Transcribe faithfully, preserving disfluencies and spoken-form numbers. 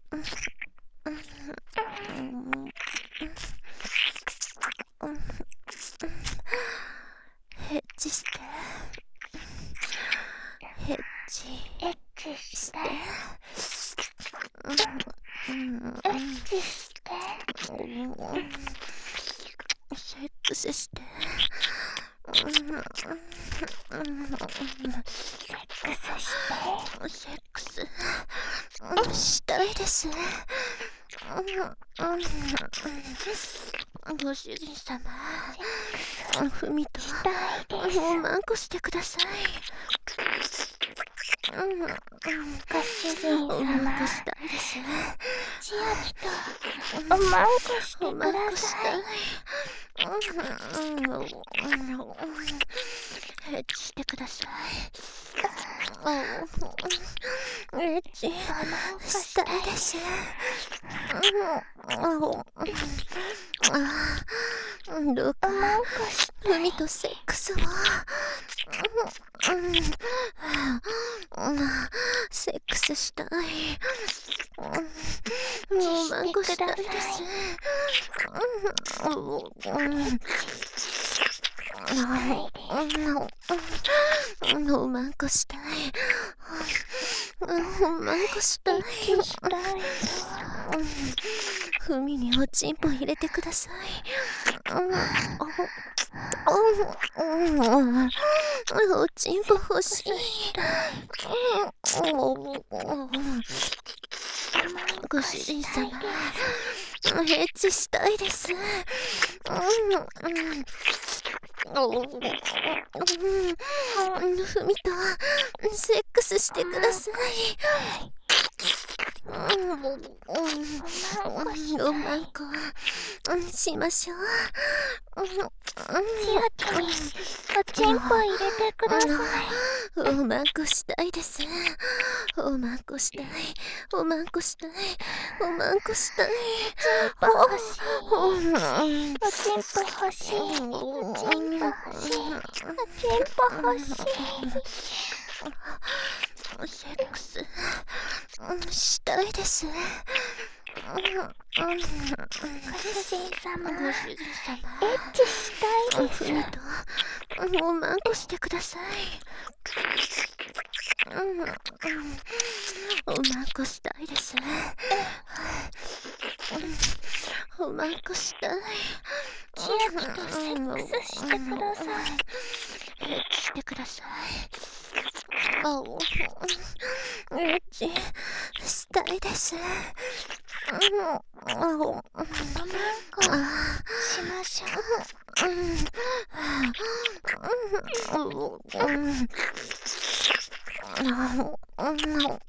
ヘッチして、ヘッチエッチして、 うん、 エッチして、 セックスして、 セックスして、 セックスしたいです。ご主人様、ふみとしたいです。 おまんこしてください。 ご主人おまん様、 こしたいです。 千秋とおまんこしておくまんこしださい。 たい。エッチしてください。エッチしたいです。どうかおまんこし海とセックスをセックスしたい。おまんこしたいです。おまんこしたい。おまんこしたい。 したいよ。 ふみにおちんぽ入れてください。おちんぽ欲しい。ご主人様、エッチしたいです。ふみとセックスしてください。おまんこしましょう。 千秋におちんぽ入れてください。 おまんこしたいです。おまんこしたい。おまんこしたい。おまんこしたい。 おちんぽ欲しい。おちんぽ欲しい。おちんぽ欲しい。おちんぽ欲しい。 セックスしたいです。 ご主人様、 ご主人様、 エッチしたいです。 ふみとおまんこしてください。おまんこしたいです。おまんこしたい。 千秋とセックスしてください。 エッチしてください。エッチしたいです。おまんこしましょう。 うん。